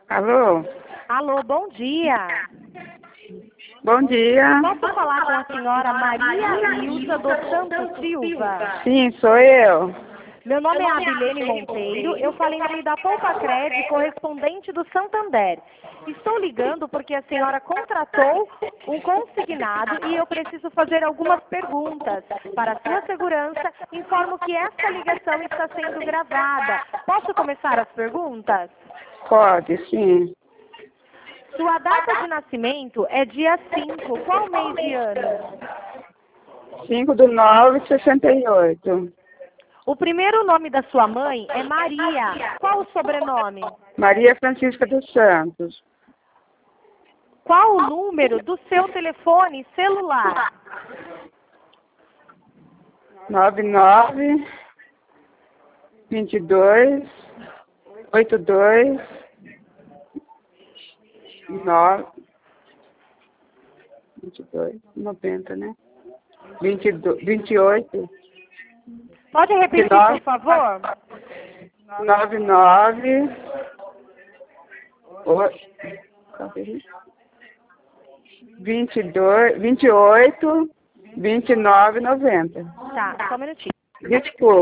Alô? Alô, bom dia. Bom dia. Posso falar com a senhora Maria Ilza dos Santos Silva? Sim, sou eu. Meu nome é Abilene Monteiro, eu falei em nome da Poupa-Cred, correspondente do Santander. Estou ligando porque a senhora contratou um consignado e eu preciso fazer algumas perguntas. Para sua segurança, informo que esta ligação está sendo gravada. Posso começar as perguntas? Pode, sim. Sua data de nascimento é dia 5. Qual mês e ano? 5/9/68. O primeiro nome da sua mãe é Maria. Qual o sobrenome? Maria Francisca dos Santos. Qual o número do seu telefone celular? 99 22 82 9 22 90, né? 22 28 Pode repetir, 29 por favor? 99 22 28 29 90. Tá, só um minutinho. Desculpa.